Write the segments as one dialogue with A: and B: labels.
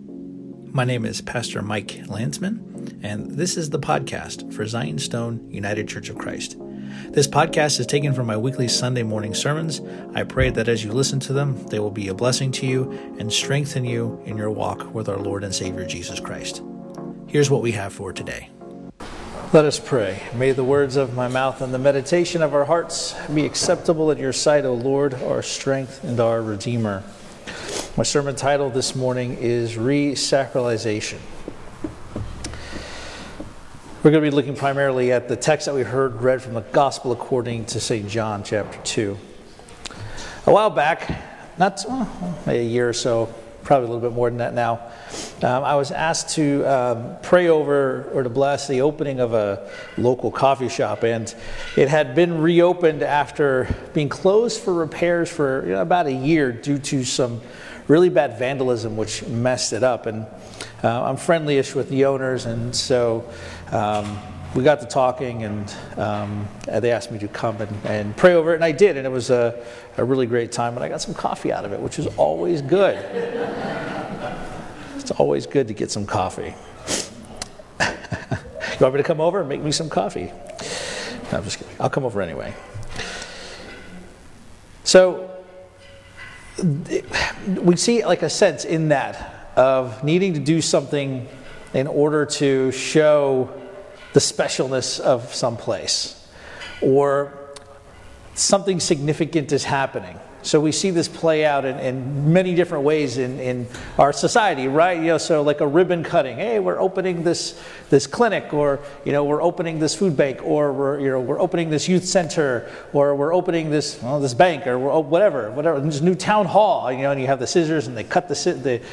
A: My name is Pastor Mike Landsman, and this is the podcast for Zion Stone United Church of Christ. This podcast is taken from my weekly Sunday morning sermons. I pray that as you listen to them, they will be a blessing to you and strengthen you in your walk with our Lord and Savior Jesus Christ. Here's what we have for today. Let us pray. May the words of my mouth and the meditation of our hearts be acceptable in your sight, O Lord, our strength and our Redeemer. My sermon title this morning is Re-Sacralization. We're going to be looking primarily at the text that we heard read from the Gospel according to St. John chapter 2. A while back, maybe a year or so, probably a little bit more than that now, I was asked to pray over or to bless the opening of a local coffee shop, and it had been reopened after being closed for repairs for about a year due to some really bad vandalism which messed it up. And I'm friendly-ish with the owners, and so we got to talking, and they asked me to come and pray over it, and I did, and it was a really great time, and I got some coffee out of it, which is always good. It's always good to get some coffee. You want me to come over and make me some coffee? No, I'm just kidding. I'll come over anyway. So we see like a sense in that of needing to do something in order to show the specialness of some place, or something significant is happening. So we see this play out in many different ways in our society, right? So like a ribbon cutting. Hey, we're opening this clinic, or we're opening this food bank, or we're opening this youth center, or we're opening this bank, or whatever. This new town hall. And you have the scissors, and they cut the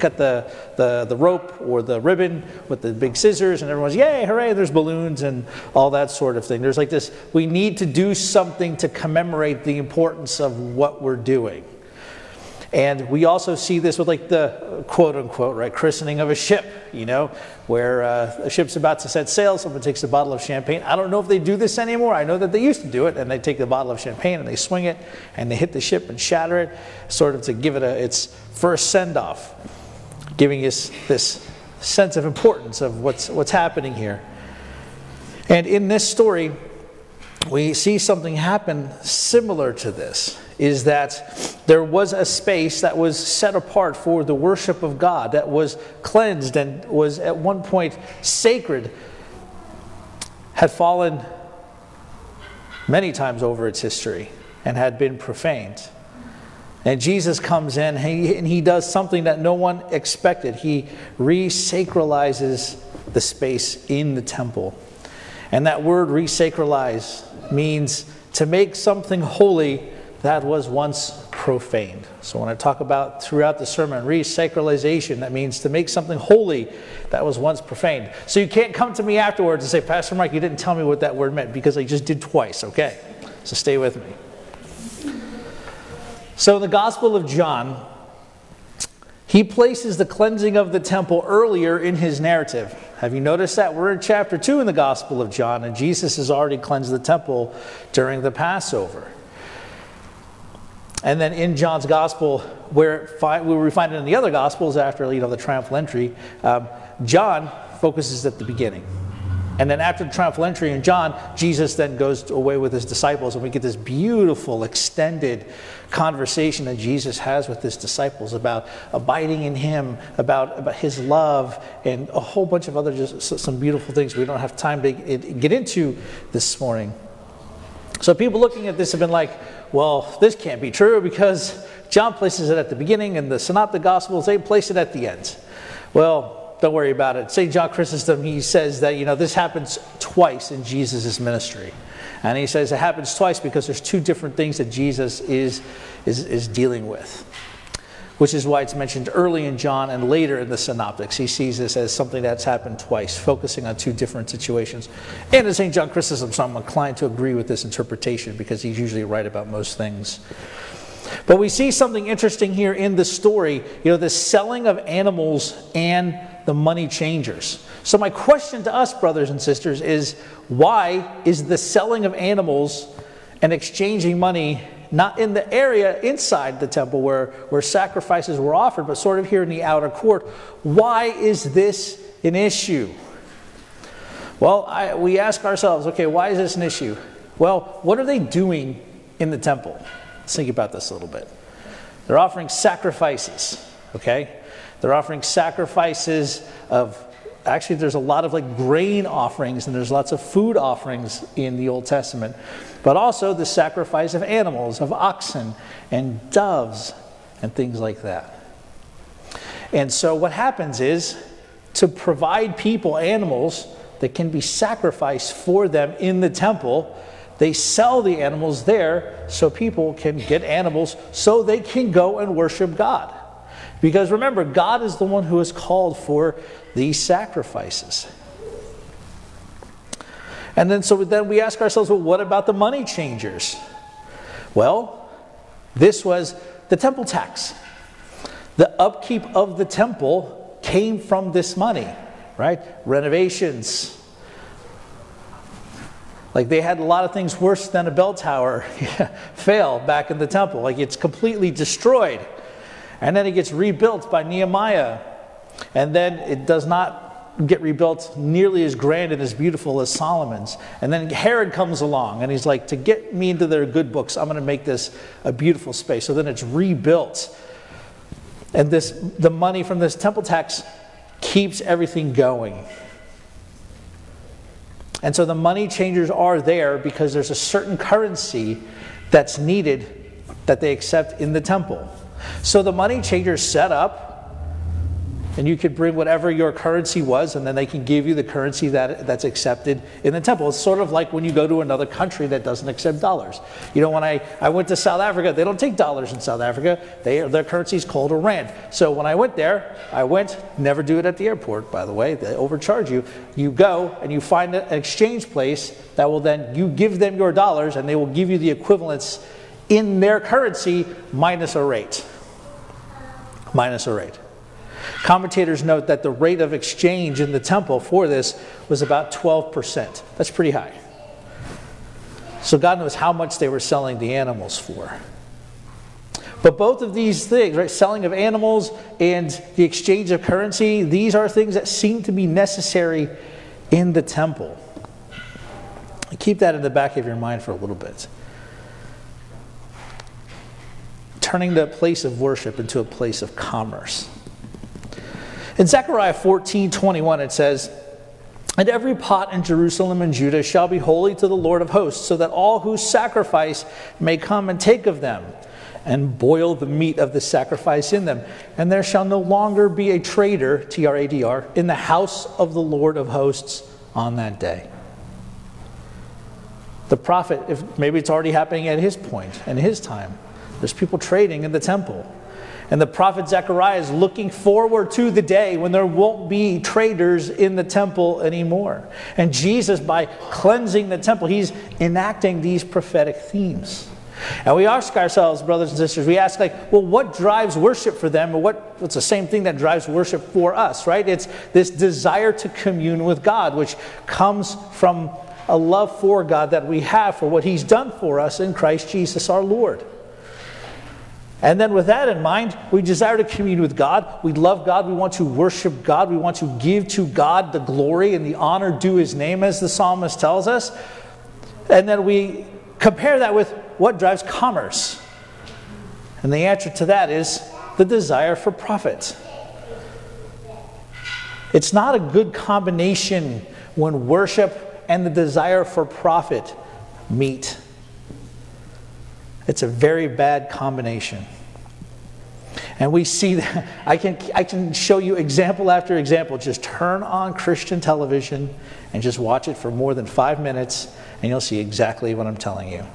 A: rope or the ribbon with the big scissors, and everyone's yay, hooray! There's balloons and all that sort of thing. There's like this. We need to do something to commemorate the importance of what we're doing. And we also see this with like the quote-unquote christening of a ship, where a ship's about to set sail, someone takes a bottle of champagne. I don't know if they do this anymore. I know that they used to do it, and they take the bottle of champagne and they swing it and they hit the ship and shatter it, sort of to give it its first send-off, giving us this sense of importance of what's happening here. And in this story, we see something happen similar to this, is that there was a space that was set apart for the worship of God, that was cleansed and was at one point sacred, had fallen many times over its history and had been profaned. And Jesus comes in and he does something that no one expected. He re-sacralizes the space in the temple. And that word re-sacralize means to make something holy that was once profaned. So when I talk about throughout the sermon, re-sacralization, that means to make something holy that was once profaned. So you can't come to me afterwards and say, Pastor Mike, you didn't tell me what that word meant, because I just did twice, okay? So stay with me. So in the Gospel of John, he places the cleansing of the temple earlier in his narrative. Have you noticed that? We're in chapter 2 in the Gospel of John, and Jesus has already cleansed the temple during the Passover. And then in John's Gospel, where we find it in the other Gospels after the triumphal entry, John focuses at the beginning. And then after the triumphal entry in John, Jesus then goes away with his disciples, and we get this beautiful extended conversation that Jesus has with his disciples about abiding in him, about his love, and a whole bunch of other some beautiful things we don't have time to get into this morning. So people looking at this have been like, well, this can't be true, because John places it at the beginning, and the Synoptic Gospels, they place it at the end. Well, don't worry about it. St. John Chrysostom, he says that, this happens twice in Jesus' ministry. And he says it happens twice because there's two different things that Jesus is dealing with, which is why it's mentioned early in John and later in the Synoptics. He sees this as something that's happened twice, focusing on two different situations. And in St. John Chrysostom, so I'm inclined to agree with this interpretation, because he's usually right about most things. But we see something interesting here in the story, the selling of animals and the money changers. So my question to us, brothers and sisters, is why is the selling of animals and exchanging money not in the area inside the temple where sacrifices were offered, but sort of here in the outer court. Why is this an issue? Well, we ask ourselves, okay, why is this an issue? Well, what are they doing in the temple? Let's think about this a little bit. They're offering sacrifices, okay? They're offering sacrifices of, actually there's a lot of like grain offerings, and there's lots of food offerings in the Old Testament, but also the sacrifice of animals, of oxen and doves and things like that. And so what happens is, to provide people animals that can be sacrificed for them in the temple, they sell the animals there so people can get animals so they can go and worship God. Because remember, God is the one who is called for these sacrifices. And then we ask ourselves, well, what about the money changers? Well, this was the temple tax. The upkeep of the temple came from this money, right? Renovations. Like, they had a lot of things worse than a bell tower fail back in the temple. Like, it's completely destroyed. And then it gets rebuilt by Nehemiah. And then it does not get rebuilt nearly as grand and as beautiful as Solomon's. And then Herod comes along and he's like, to get me into their good books, I'm going to make this a beautiful space. So then it's rebuilt. And the money from this temple tax keeps everything going. And so the money changers are there because there's a certain currency that's needed that they accept in the temple. So the money changers set up, and you could bring whatever your currency was, and then they can give you the currency that's accepted in the temple. It's sort of like when you go to another country that doesn't accept dollars. You know, when I went to South Africa, they don't take dollars in South Africa. Their currency is called a rand. So when I went there, never do it at the airport, by the way. They overcharge you. You go and you find an exchange place that will then, you give them your dollars, and they will give you the equivalents in their currency minus a rate. Minus a rate. Commentators note that the rate of exchange in the temple for this was about 12%. That's pretty high. So God knows how much they were selling the animals for. But both of these things, right, selling of animals and the exchange of currency, these are things that seem to be necessary in the temple. Keep that in the back of your mind for a little bit. Turning the place of worship into a place of commerce. In Zechariah 14:21 it says, "And every pot in Jerusalem and Judah shall be holy to the Lord of hosts, so that all who sacrifice may come and take of them, and boil the meat of the sacrifice in them. And there shall no longer be a trader, T-R-A-D-R, in the house of the Lord of hosts on that day." The prophet, if maybe it's already happening at his point, in his time, there's people trading in the temple. And the prophet Zechariah is looking forward to the day when there won't be traders in the temple anymore. And Jesus, by cleansing the temple, he's enacting these prophetic themes. And we ask ourselves, brothers and sisters, we ask, like, well, what drives worship for them? Or what's the same thing that drives worship for us, right? It's this desire to commune with God, which comes from a love for God that we have for what he's done for us in Christ Jesus our Lord. And then with that in mind, we desire to commune with God. We love God. We want to worship God. We want to give to God the glory and the honor due his name, as the psalmist tells us. And then we compare that with what drives commerce. And the answer to that is the desire for profit. It's not a good combination when worship and the desire for profit meet. It's a very bad combination. And we see that. I can show you example after example. Just turn on Christian television and just watch it for more than 5 minutes, and you'll see exactly what I'm telling you.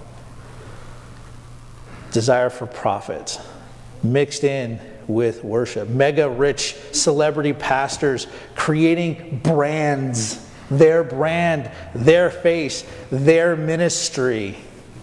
A: Desire for profit mixed in with worship. Mega rich celebrity pastors creating brands, their brand, their face, their ministry.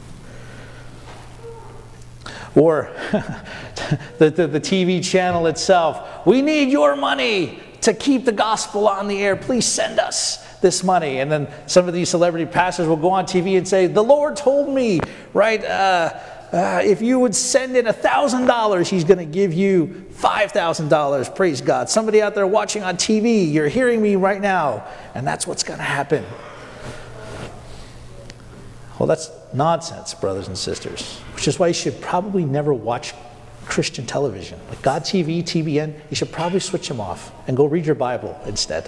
A: Or the TV channel itself. We need your money to keep the gospel on the air. Please send us this money. And then some of these celebrity pastors will go on TV and say, the Lord told me, right? if you would send in $1,000, he's going to give you $5,000. Praise God. Somebody out there watching on TV, you're hearing me right now, and that's what's going to happen. Well, that's nonsense, brothers and sisters, which is why you should probably never watch Christian television. Like God TV, TBN, you should probably switch them off and go read your Bible instead.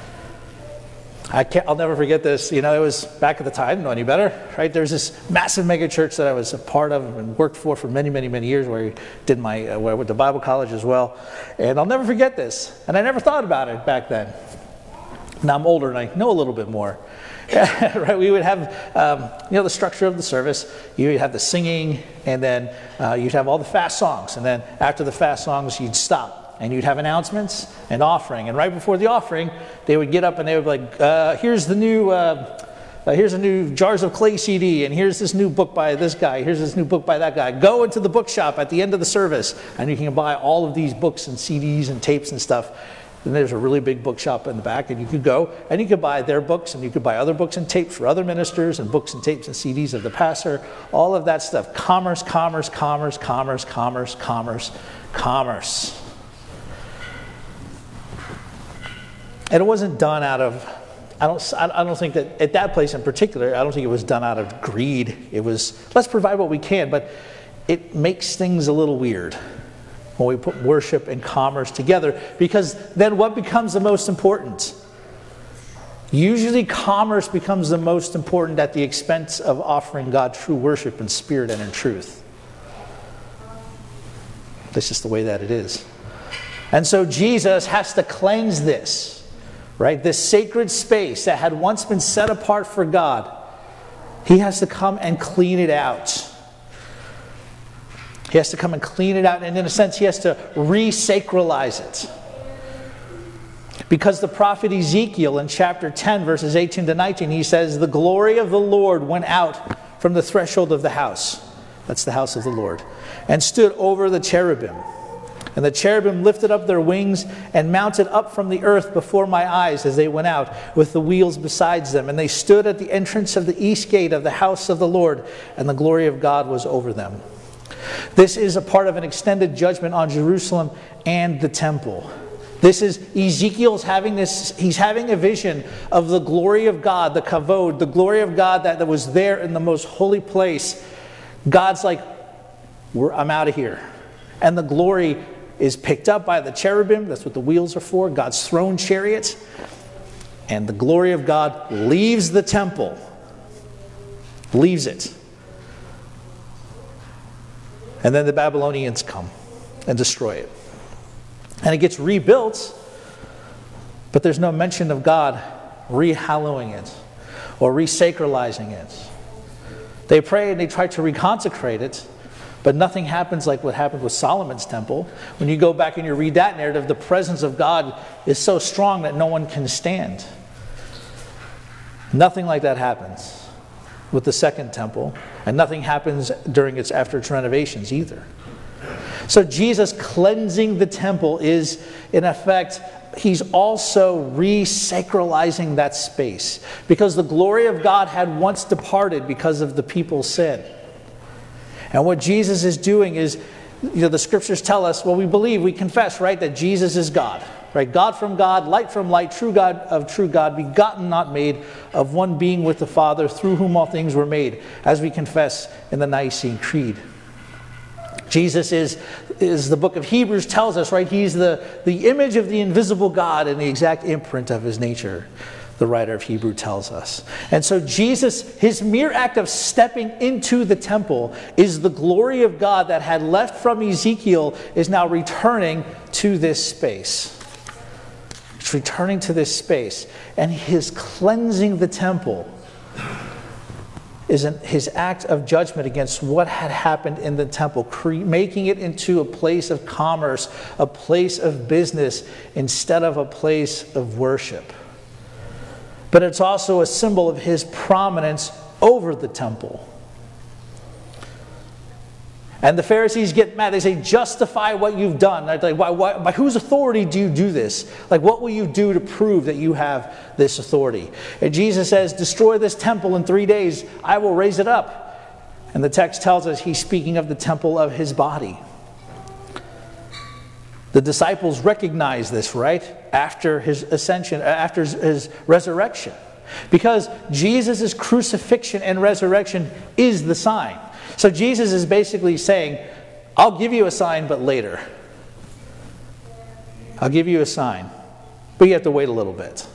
A: I'll never forget this. It was back at the time, I didn't know any better, right? There was this massive mega church that I was a part of and worked for many, many, many years, where I did where I went to Bible college as well. And I'll never forget this. And I never thought about it back then. Now I'm older and I know a little bit more. Right? We would have, the structure of the service. You would have the singing, and then you'd have all the fast songs. And then after the fast songs, you'd stop. And you'd have announcements and offering. And right before the offering, they would get up and they would be like, here's a new Jars of Clay CD, and here's this new book by this guy, here's this new book by that guy. Go into the bookshop at the end of the service, and you can buy all of these books and CDs and tapes and stuff. And there's a really big bookshop in the back, and you could go and you could buy their books, and you could buy other books and tapes for other ministers, and books and tapes and CDs of the pastor, all of that stuff. Commerce, commerce, commerce, commerce, commerce, commerce, commerce. And it wasn't done out of, I don't think that at that place in particular, I don't think it was done out of greed. It was, let's provide what we can, but it makes things a little weird when we put worship and commerce together, because then what becomes the most important? Usually commerce becomes the most important at the expense of offering God true worship in spirit and in truth. That's just the way that it is. And so Jesus has to cleanse this. Right? This sacred space that had once been set apart for God, he has to come and clean it out. He has to come and clean it out, and in a sense, he has to re-sacralize it. Because the prophet Ezekiel in chapter 10, verses 18 to 19, he says, the glory of the Lord went out from the threshold of the house. That's the house of the Lord. And stood over the cherubim. And the cherubim lifted up their wings and mounted up from the earth before my eyes as they went out, with the wheels besides them. And they stood at the entrance of the east gate of the house of the Lord, and the glory of God was over them. This is a part of an extended judgment on Jerusalem and the temple. This is Ezekiel's having this, he's having a vision of the glory of God, the kavod, the glory of God that was there in the most holy place. God's like, I'm out of here. And the glory is picked up by the cherubim. That's what the wheels are for, God's throne chariot. And the glory of God leaves the temple. Leaves it. And then the Babylonians come and destroy it. And it gets rebuilt, but there's no mention of God re-hallowing it or re-sacralizing it. They pray and they try to reconsecrate it, but nothing happens like what happened with Solomon's temple. When you go back and you read that narrative, the presence of God is so strong that no one can stand. Nothing like that happens with the second temple, and nothing happens during after its renovations either. So Jesus cleansing the temple is, in effect, he's also re-sacralizing that space, because the glory of God had once departed because of the people's sin. And what Jesus is doing is, the scriptures tell us, well, we believe, we confess, right, that Jesus is God. Right? God from God, light from light, true God of true God, begotten, not made, of one being with the Father, through whom all things were made, as we confess in the Nicene Creed. Jesus is the book of Hebrews tells us, right? He's the image of the invisible God and the exact imprint of his nature, the writer of Hebrew tells us. And so Jesus, his mere act of stepping into the temple is the glory of God that had left from Ezekiel is now returning to this space. It's returning to this space. And his cleansing the temple is his act of judgment against what had happened in the temple, making it into a place of commerce, a place of business, instead of a place of worship. But it's also a symbol of his prominence over the temple. And the Pharisees get mad. They say, justify what you've done. They're like, by whose authority do you do this? Like, what will you do to prove that you have this authority? And Jesus says, destroy this temple in 3 days. I will raise it up. And the text tells us he's speaking of the temple of his body. The disciples recognize this, right? After his ascension, after his resurrection. Because Jesus' crucifixion and resurrection is the sign. So Jesus is basically saying, I'll give you a sign, but later. I'll give you a sign, but you have to wait a little bit.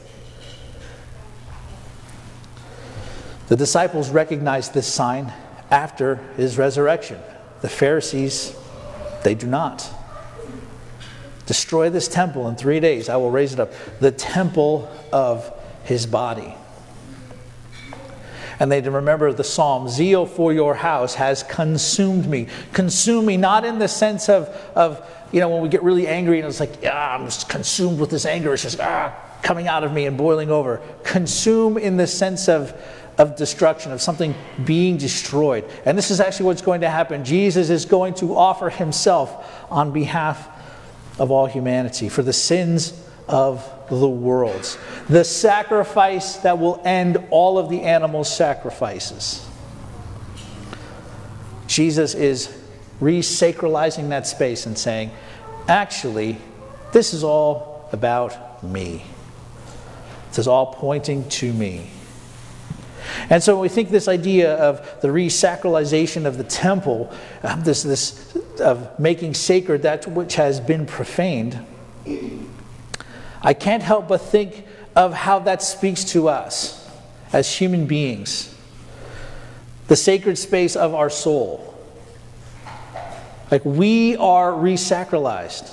A: The disciples recognized this sign after his resurrection. The Pharisees, they do not. Destroy this temple in 3 days. I will raise it up. The temple of his body. And they remember the psalm, zeal for your house has consumed me. Consume me, not in the sense of when we get really angry and it's like, I'm just consumed with this anger. It's just coming out of me and boiling over. Consume in the sense of destruction, of something being destroyed. And this is actually what's going to happen. Jesus is going to offer himself on behalf of all humanity for the sins of the world. The sacrifice that will end all of the animal sacrifices. Jesus is re-sacralizing that space and saying, actually, this is all about me. This is all pointing to me. And so when we think this idea of the re-sacralization of the temple, this of making sacred that which has been profaned, I can't help but think of how that speaks to us as human beings. The sacred space of our soul. Like we are re-sacralized.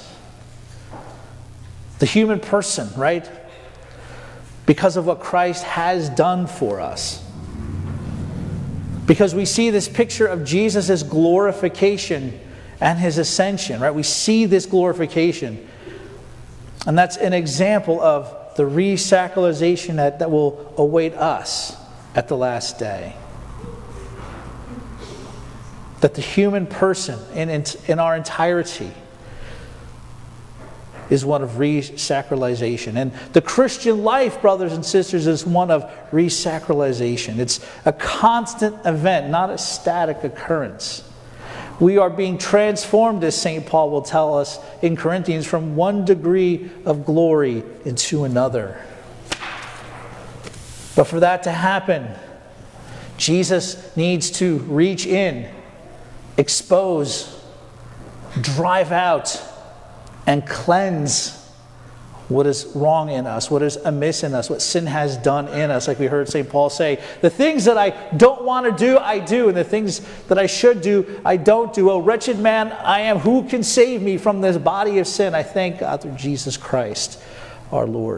A: The human person, right? Because of what Christ has done for us. Because we see this picture of Jesus' glorification and his ascension, right? We see this glorification. And that's an example of the re-sacralization that will await us at the last day. That the human person in our entirety is one of re-sacralization. And the Christian life, brothers and sisters, is one of re-sacralization. It's a constant event, not a static occurrence. We are being transformed, as St. Paul will tell us in Corinthians, from one degree of glory into another. But for that to happen, Jesus needs to reach in, expose, drive out, and cleanse what is wrong in us, what is amiss in us, what sin has done in us. Like we heard St. Paul say, the things that I don't want to do, I do, and the things that I should do, I don't do. Oh, wretched man I am, who can save me from this body of sin? I thank God through Jesus Christ, our Lord.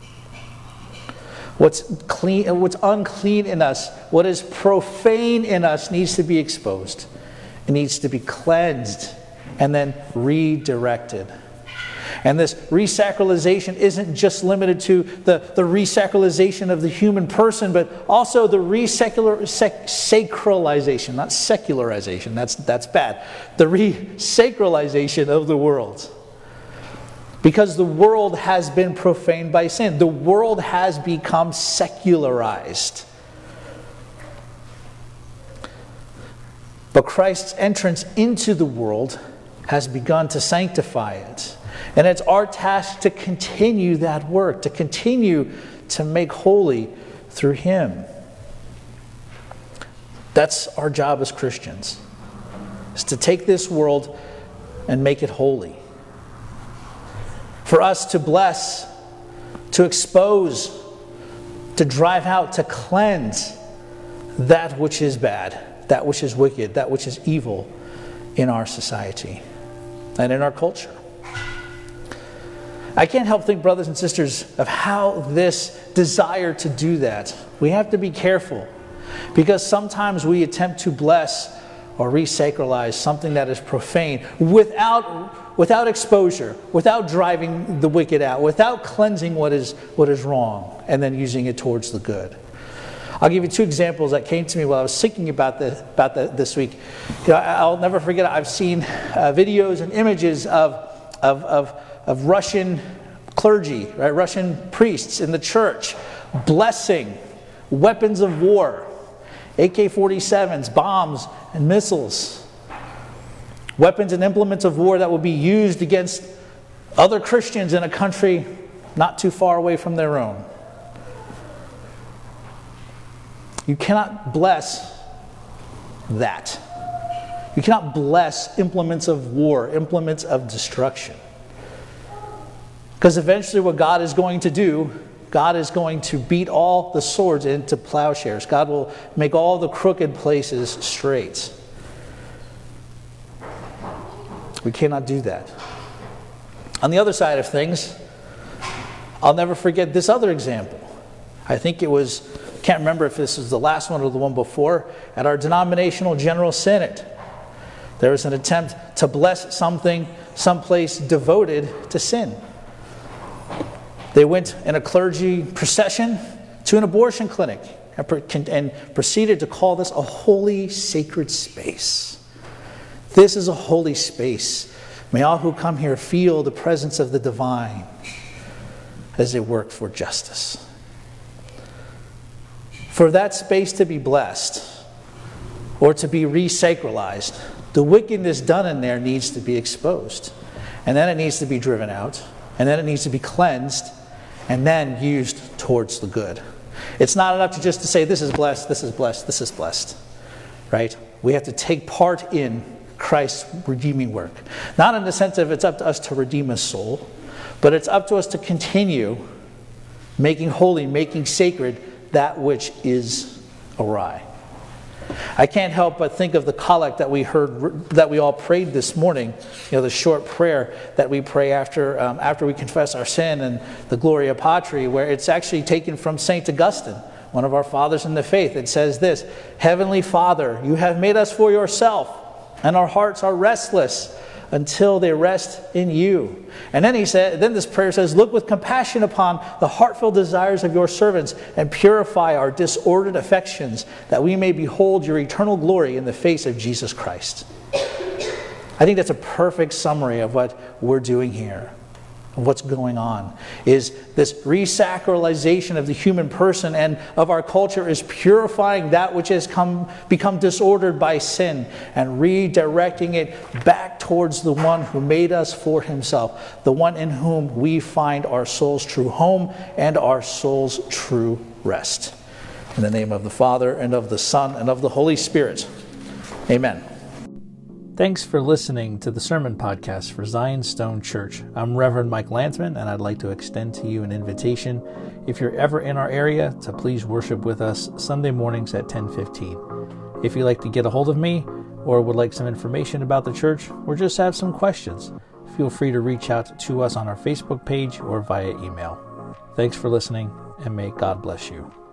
A: What's clean, what's unclean in us, what is profane in us needs to be exposed. It needs to be cleansed and then redirected. And this re-sacralization isn't just limited to the re-sacralization of the human person, but also the sacralization, not secularization, that's bad. The re-sacralization of the world. Because the world has been profaned by sin. The world has become secularized. But Christ's entrance into the world has begun to sanctify it. And it's our task to continue that work, to continue to make holy through Him. That's our job as Christians, is to take this world and make it holy. For us to bless, to expose, to drive out, to cleanse that which is bad, that which is wicked, that which is evil in our society and in our culture. I can't help think, brothers and sisters, of how this desire to do that. We have to be careful, because sometimes we attempt to bless or re-sacralize something that is profane without exposure, without driving the wicked out, without cleansing what is wrong, and then using it towards the good. I'll give you two examples that came to me while I was thinking about this week. I'll never forget, I've seen videos and images of Russian clergy, right? Russian priests in the church blessing weapons of war AK-47s, bombs, and missiles. Weapons and implements of war that will be used against other Christians in a country not too far away from their own. You cannot bless that. You cannot bless implements of war, implements of destruction. Because eventually what God is going to do, God is going to beat all the swords into plowshares. God will make all the crooked places straight. We cannot do that. On the other side of things, I'll never forget this other example. I think it was, can't remember if this was the last one or the one before, at our denominational general synod. There was an attempt to bless something, someplace devoted to sin. They went in a clergy procession to an abortion clinic and proceeded to call this a holy, sacred space. This is a holy space. May all who come here feel the presence of the divine as they work for justice. For that space to be blessed or to be re-sacralized, the wickedness done in there needs to be exposed. And then it needs to be driven out. And then it needs to be cleansed. And then used towards the good. It's not enough to just to say, this is blessed, this is blessed, this is blessed. Right? We have to take part in Christ's redeeming work. Not in the sense of it's up to us to redeem a soul, but it's up to us to continue making holy, making sacred that which is awry. I can't help but think of the collect that we heard, that we all prayed this morning. The short prayer that we pray after we confess our sin, and the Gloria Patri, where it's actually taken from Saint Augustine, one of our fathers in the faith. It says this: Heavenly Father, you have made us for yourself, and our hearts are restless until they rest in you. And then then this prayer says, look with compassion upon the heartfelt desires of your servants and purify our disordered affections, that we may behold your eternal glory in the face of Jesus Christ. I think that's a perfect summary of what we're doing here, of what's going on, is this re-sacralization of the human person and of our culture is purifying that which has become disordered by sin and redirecting it back towards the one who made us for himself, the one in whom we find our soul's true home and our soul's true rest. In the name of the Father, and of the Son, and of the Holy Spirit. Amen. Thanks for listening to the Sermon Podcast for Zion Stone Church. I'm Reverend Mike Landsman, and I'd like to extend to you an invitation, if you're ever in our area, to please worship with us Sunday mornings at 10:15. If you'd like to get a hold of me, or would like some information about the church, or just have some questions, feel free to reach out to us on our Facebook page or via email. Thanks for listening, and may God bless you.